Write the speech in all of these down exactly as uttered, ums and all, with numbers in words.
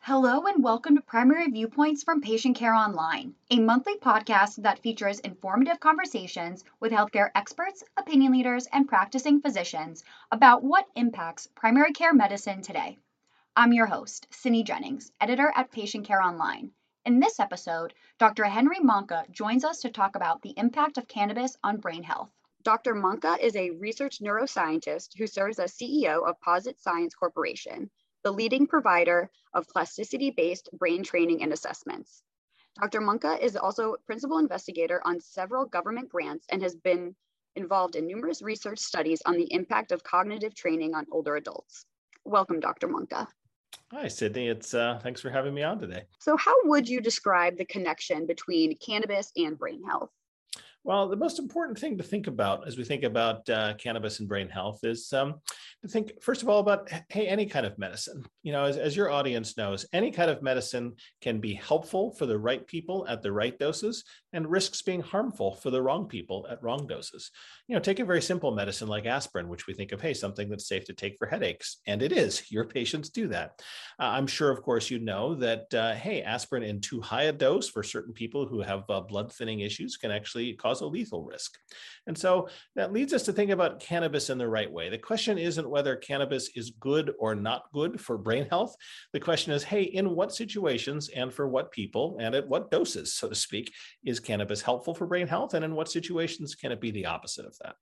Hello and welcome to Primary Viewpoints from Patient Care Online, a monthly podcast that features informative conversations with healthcare experts, opinion leaders, and practicing physicians about what impacts primary care medicine today. I'm your host, Cindy Jennings, editor at Patient Care Online. In this episode, Doctor Henry Manca joins us to talk about the impact of cannabis on brain health. Doctor Manca is a research neuroscientist who serves as C E O of Posit Science Corporation, the leading provider of plasticity-based brain training and assessments. Doctor Manca is also principal investigator on several government grants and has been involved in numerous research studies on the impact of cognitive training on older adults. Welcome, Doctor Manca. Hi, Sydney. It's uh, thanks for having me on today. So how would you describe the connection between cannabis and brain health? Well, the most important thing to think about as we think about uh, cannabis and brain health is um, to think, first of all, about, hey, any kind of medicine. You know, as, as your audience knows, any kind of medicine can be helpful for the right people at the right doses and risks being harmful for the wrong people at wrong doses. You know, take a very simple medicine like aspirin, which we think of, hey, something that's safe to take for headaches. And it is. Your patients do that. Uh, I'm sure, of course, you know that, uh, hey, aspirin in too high a dose for certain people who have uh, blood thinning issues can actually cause a lethal risk. And so that leads us to think about cannabis in the right way. The question isn't whether cannabis is good or not good for brain health. The question is, hey, in what situations and for what people and at what doses, so to speak, is cannabis helpful for brain health? And in what situations can it be the opposite of that?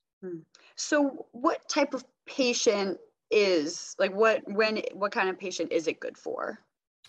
So what type of patient is, like what, when, what kind of patient is it good for?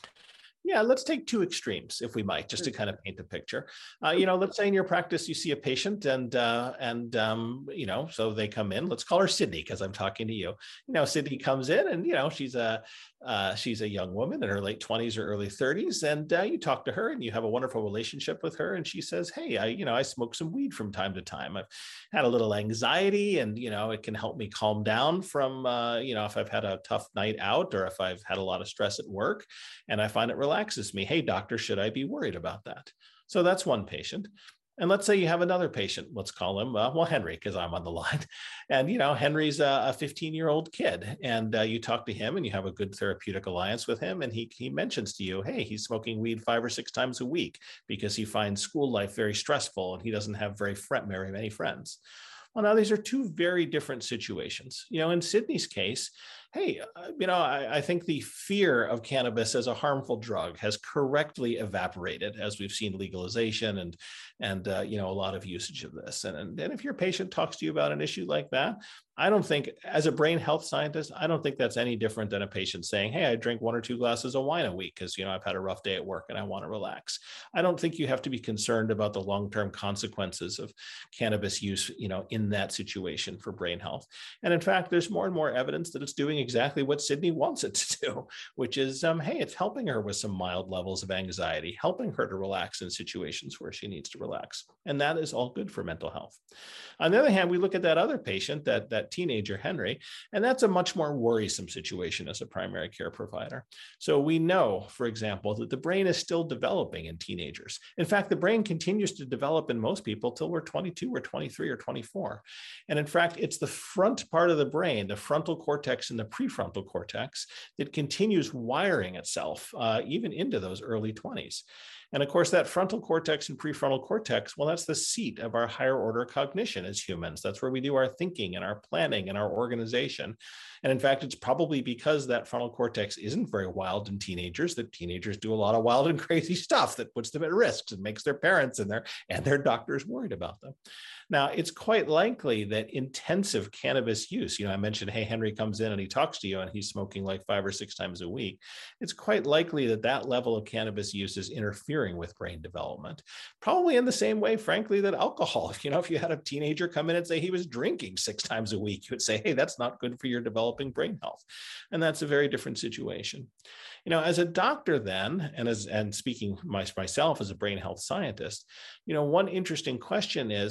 Yeah, let's take two extremes, if we might, just to kind of paint the picture. Uh, you know, let's say in your practice you see a patient, and uh, and um, you know, so they come in. Let's call her Sydney because I'm talking to you. You know, Sydney comes in, and you know, she's a uh, she's a young woman in her late twenties or early thirties, and uh, you talk to her, and you have a wonderful relationship with her, and she says, "Hey, I you know, I smoke some weed from time to time. I've had a little anxiety, and you know, it can help me calm down from uh, you know, if I've had a tough night out or if I've had a lot of stress at work, and I find it relaxing." Relaxes me. Hey, doctor, should I be worried about that? So that's one patient. And let's say you have another patient, let's call him, uh, well, Henry, because I'm on the line. And, you know, Henry's a fifteen-year-old kid. And uh, you talk to him and you have a good therapeutic alliance with him. And he, he mentions to you, hey, he's smoking weed five or six times a week because he finds school life very stressful and he doesn't have very, very many friends. Well, now these are two very different situations. You know, in Sydney's case, hey, uh, you know, I, I think the fear of cannabis as a harmful drug has correctly evaporated as we've seen legalization and, and uh, you know, a lot of usage of this. And, and, and if your patient talks to you about an issue like that, I don't think, as a brain health scientist, I don't think that's any different than a patient saying, hey, I drink one or two glasses of wine a week because, you know, I've had a rough day at work and I want to relax. I don't think you have to be concerned about the long-term consequences of cannabis use, you know, in that situation for brain health. And in fact, there's more and more evidence that it's doing exactly what Sydney wants it to do, which is, um, hey, it's helping her with some mild levels of anxiety, helping her to relax in situations where she needs to relax. And that is all good for mental health. On the other hand, we look at that other patient, that, that teenager, Henry, and that's a much more worrisome situation as a primary care provider. So we know, for example, that the brain is still developing in teenagers. In fact, the brain continues to develop in most people till we're twenty-two or twenty-three or twenty-four. And in fact, it's the front part of the brain, the frontal cortex and the prefrontal cortex, that continues wiring itself uh, even into those early twenties. And of course, that frontal cortex and prefrontal cortex, well, that's the seat of our higher order cognition as humans. That's where we do our thinking and our planning and our organization. And in fact, it's probably because that frontal cortex isn't very wild in teenagers that teenagers do a lot of wild and crazy stuff that puts them at risk and makes their parents and their, and their doctors worried about them. Now, it's quite likely that intensive cannabis use, you know, I mentioned, hey, Henry comes in and he talks to you and he's smoking like five or six times a week. It's quite likely that that level of cannabis use is interfering with brain development, probably in the same way, frankly, that alcohol. You know, if you had a teenager come in and say he was drinking six times a week, you would say, hey, that's not good for your developing brain health. And that's a very different situation. You know, as a doctor then, and as and speaking my, myself as a brain health scientist, you know, one interesting question is, hey,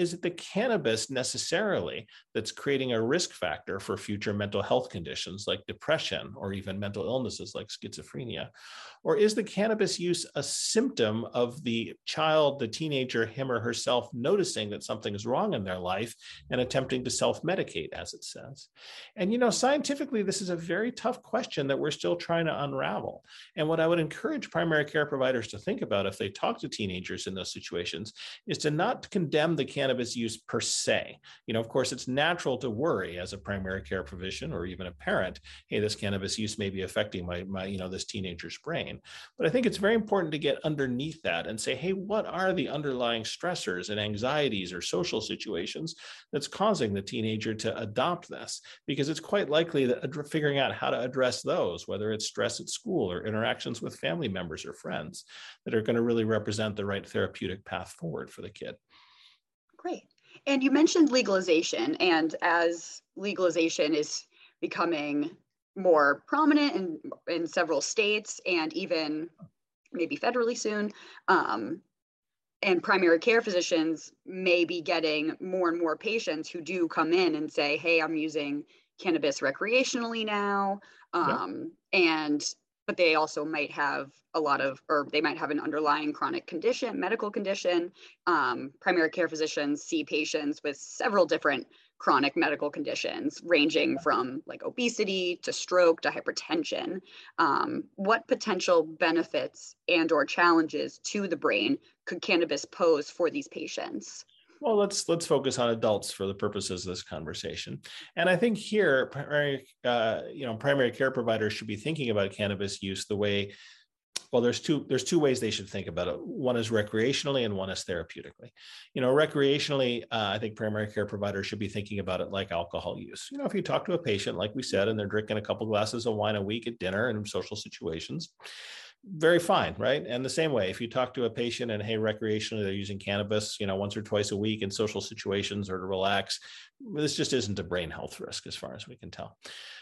is it the cannabis necessarily that's creating a risk factor for future mental health conditions like depression or even mental illnesses like schizophrenia? Or is the cannabis use a symptom of the child, the teenager, him or herself noticing that something is wrong in their life and attempting to self-medicate, as it says? And, you know, scientifically, this is a very tough question that we're still trying to unravel. And what I would encourage primary care providers to think about if they talk to teenagers in those situations is to not condemn the cannabis use per se. You know, of course, it's natural to worry as a primary care provision or even a parent, hey, this cannabis use may be affecting my, my, you know, this teenager's brain. But I think it's very important to get underneath that and say, hey, what are the underlying stressors and anxieties or social situations that's causing the teenager to adopt this? Because it's quite likely that figuring out how to address those, whether it's stress at school or interactions with family members or friends, that are going to really represent the right therapeutic path forward for the kid. Great. And you mentioned legalization, and as legalization is becoming more prominent in, in several states and even maybe federally soon, um, and primary care physicians may be getting more and more patients who do come in and say, hey, I'm using cannabis recreationally now. Um, yep. And, but they also might have a lot of, or they might have an underlying chronic condition, medical condition. Um, primary care physicians see patients with several different chronic medical conditions, ranging from like obesity to stroke to hypertension. Um, what potential benefits and or challenges to the brain could cannabis pose for these patients? Well, let's let's focus on adults for the purposes of this conversation. And I think here, primary, uh, you know, primary care providers should be thinking about cannabis use the way, well, there's two there's two ways they should think about it. One is recreationally and one is therapeutically. You know, recreationally, uh, I think primary care providers should be thinking about it like alcohol use. You know, if you talk to a patient, like we said, and they're drinking a couple glasses of wine a week at dinner and in social situations, very fine, right? And the same way, if you talk to a patient and, hey, recreationally, they're using cannabis, you know, once or twice a week in social situations or to relax, this just isn't a brain health risk as far as we can tell.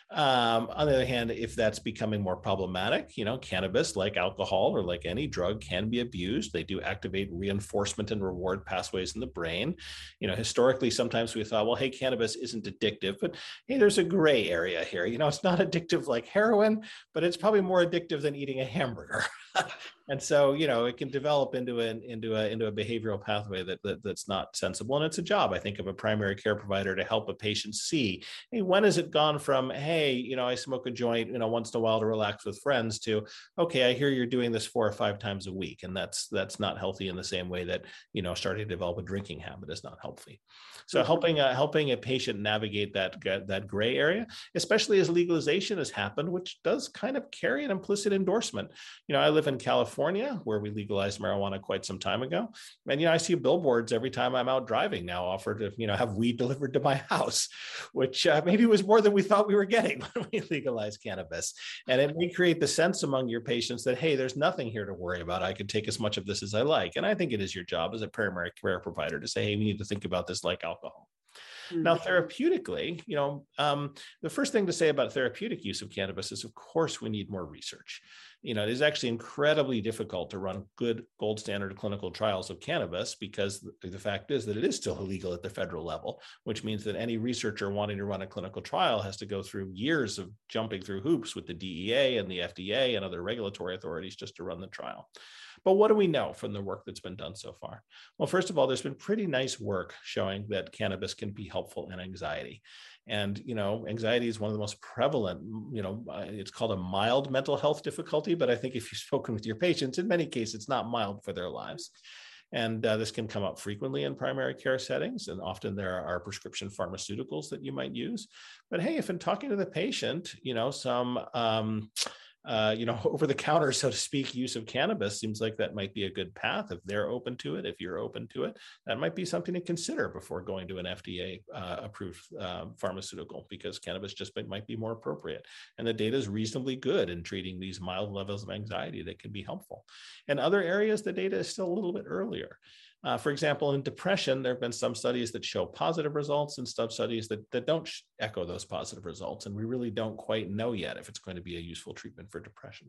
Um, on the other hand, if that's becoming more problematic, you know, cannabis, like alcohol or like any drug, can be abused. They do activate reinforcement and reward pathways in the brain. You know, historically, sometimes we thought, well, hey, cannabis isn't addictive, but hey, there's a gray area here. You know, it's not addictive like heroin, but it's probably more addictive than eating a hamburger. And so, you know, it can develop into an into a into a behavioral pathway that, that that's not sensible. And it's a job, I think, of a primary care provider to help a patient see, hey, when has it gone from, hey, you know, I smoke a joint, you know, once in a while to relax with friends, to, okay, I hear you're doing this four or five times a week, and that's that's not healthy in the same way that, you know, starting to develop a drinking habit is not healthy. So mm-hmm. helping uh, helping a patient navigate that that gray area, especially as legalization has happened, which does kind of carry an implicit endorsement. You know, I live in California, where we legalized marijuana quite some time ago. And, you know, I see billboards every time I'm out driving now offer to, you know, have weed delivered to my house, which uh, maybe was more than we thought we were getting when we legalized cannabis. And it may create the sense among your patients that, hey, there's nothing here to worry about. I can take as much of this as I like. And I think it is your job as a primary care provider to say, hey, we need to think about this like alcohol. Now, therapeutically, you know, um, the first thing to say about therapeutic use of cannabis is, of course, we need more research. You know, it is actually incredibly difficult to run good gold standard clinical trials of cannabis because the, the fact is that it is still illegal at the federal level, which means that any researcher wanting to run a clinical trial has to go through years of jumping through hoops with the D E A and the F D A and other regulatory authorities just to run the trial. But what do we know from the work that's been done so far? Well, first of all, there's been pretty nice work showing that cannabis can be helpful in anxiety. And, you know, anxiety is one of the most prevalent, you know, it's called a mild mental health difficulty, but I think if you've spoken with your patients, in many cases, it's not mild for their lives. And uh, this can come up frequently in primary care settings. And often there are prescription pharmaceuticals that you might use. But hey, if in talking to the patient, you know, some, um, Uh, you know, over the counter, so to speak, use of cannabis seems like that might be a good path. If they're open to it, if you're open to it, that might be something to consider before going to an F D A uh, approved uh, pharmaceutical, because cannabis just might be more appropriate. And the data is reasonably good in treating these mild levels of anxiety that can be helpful. In other areas, the data is still a little bit earlier. Uh, for example, in depression, there have been some studies that show positive results and some studies that, that don't echo those positive results. And we really don't quite know yet if it's going to be a useful treatment for depression.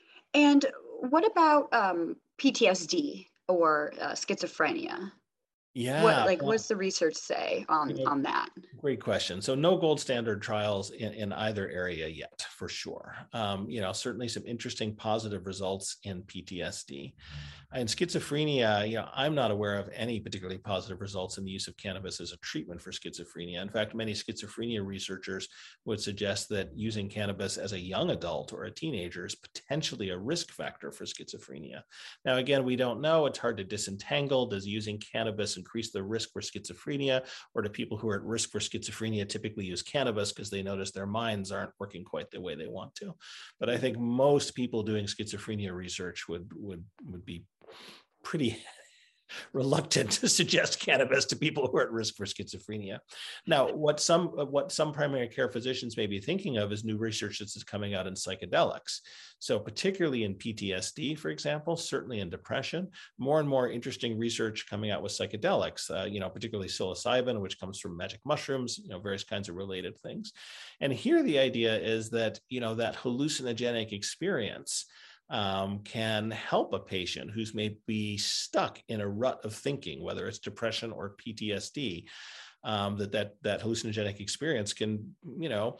And what about um, P T S D or uh, schizophrenia? What, Yeah. like, Well, what's the research say you on know, on that? great question. So no gold standard trials in, in either area yet, for sure. Um, you know, certainly some interesting positive results in P T S D. In schizophrenia, you know, I'm not aware of any particularly positive results in the use of cannabis as a treatment for schizophrenia. In fact, many schizophrenia researchers would suggest that using cannabis as a young adult or a teenager is potentially a risk factor for schizophrenia. Now, again, we don't know. It's hard to disentangle. Does using cannabis increase the risk for schizophrenia, or do people who are at risk for schizophrenia typically use cannabis because they notice their minds aren't working quite the way they want to? But I think most people doing schizophrenia research would would would be pretty reluctant to suggest cannabis to people who are at risk for schizophrenia. Now, what some what some primary care physicians may be thinking of is new research that's coming out in psychedelics. So particularly in P T S D, for example, certainly in depression, more and more interesting research coming out with psychedelics, uh, you know, particularly psilocybin, which comes from magic mushrooms, you know, various kinds of related things. And here the idea is that, you know, that hallucinogenic experience Um, can help a patient who's maybe stuck in a rut of thinking, whether it's depression or P T S D, um, that, that that hallucinogenic experience can, you know,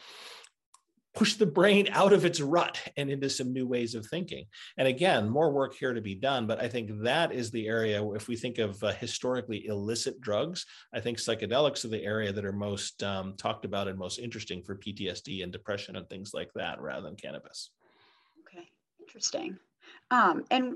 push the brain out of its rut and into some new ways of thinking. And again, more work here to be done, but I think that is the area, if we think of uh, historically illicit drugs, I think psychedelics are the area that are most um, talked about and most interesting for P T S D and depression and things like that, rather than cannabis. Okay, interesting. Um, and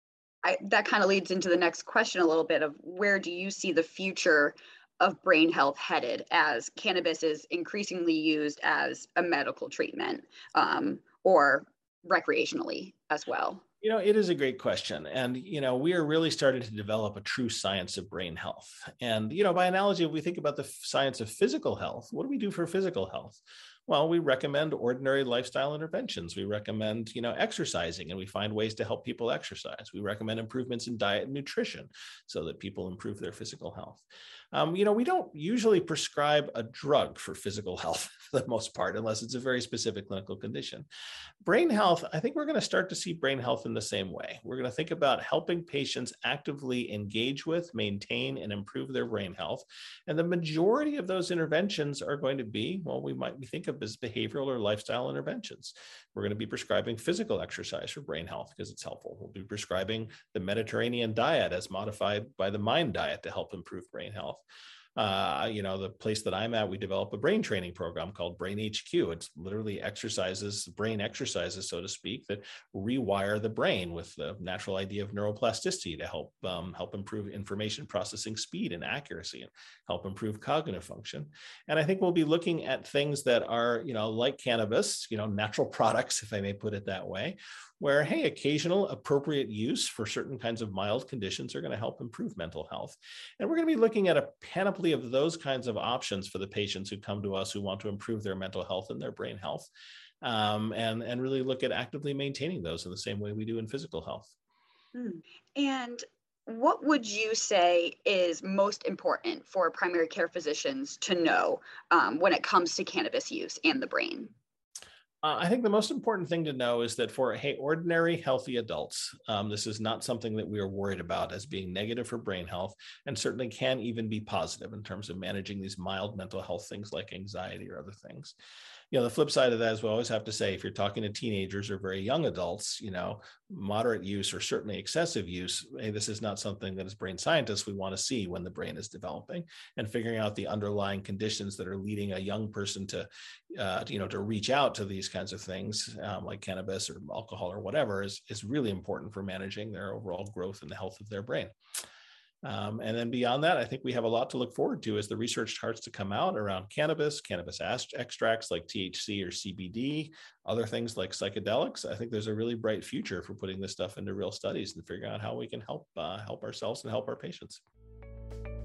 I, that kind of leads into the next question a little bit of where do you see the future of brain health headed as cannabis is increasingly used as a medical treatment um, or recreationally as well? You know, it is a great question. And, you know, we are really starting to develop a true science of brain health. And, you know, by analogy, if we think about the science of physical health, what do we do for physical health? Well, we recommend ordinary lifestyle interventions. We recommend, you know, exercising, and we find ways to help people exercise. We recommend improvements in diet and nutrition so that people improve their physical health. Um, you know, we don't usually prescribe a drug for physical health for the most part, unless it's a very specific clinical condition. Brain health, I think we're going to start to see brain health in the same way. We're going to think about helping patients actively engage with, maintain, and improve their brain health. And the majority of those interventions are going to be, well, we might think of as behavioral or lifestyle interventions. We're going to be prescribing physical exercise for brain health because it's helpful. We'll be prescribing the Mediterranean diet as modified by the MIND diet to help improve brain health. Uh, you know, the place that I'm at, we develop a brain training program called Brain H Q. It's literally exercises, brain exercises, so to speak, that rewire the brain with the natural idea of neuroplasticity to help um, help improve information processing speed and accuracy and help improve cognitive function. And I think we'll be looking at things that are, you know, like cannabis, you know, natural products, if I may put it that way, where, hey, occasional appropriate use for certain kinds of mild conditions are going to help improve mental health. And we're going to be looking at a panoply of those kinds of options for the patients who come to us who want to improve their mental health and their brain health, um, and, and really look at actively maintaining those in the same way we do in physical health. Hmm. And what would you say is most important for primary care physicians to know um, when it comes to cannabis use and the brain? Uh, I think the most important thing to know is that for, hey, ordinary healthy adults, um, this is not something that we are worried about as being negative for brain health, and certainly can even be positive in terms of managing these mild mental health things like anxiety or other things. You know, the flip side of that is we always have to say, if you're talking to teenagers or very young adults, you know, moderate use or certainly excessive use, hey, this is not something that as brain scientists we want to see when the brain is developing, and figuring out the underlying conditions that are leading a young person to, uh, you know, to reach out to these kinds of things um, like cannabis or alcohol or whatever is, is really important for managing their overall growth and the health of their brain. Um, and then beyond that, I think we have a lot to look forward to as the research starts to come out around cannabis, cannabis extracts like T H C or C B D, other things like psychedelics. I think there's a really bright future for putting this stuff into real studies and figuring out how we can help uh, help ourselves and help our patients.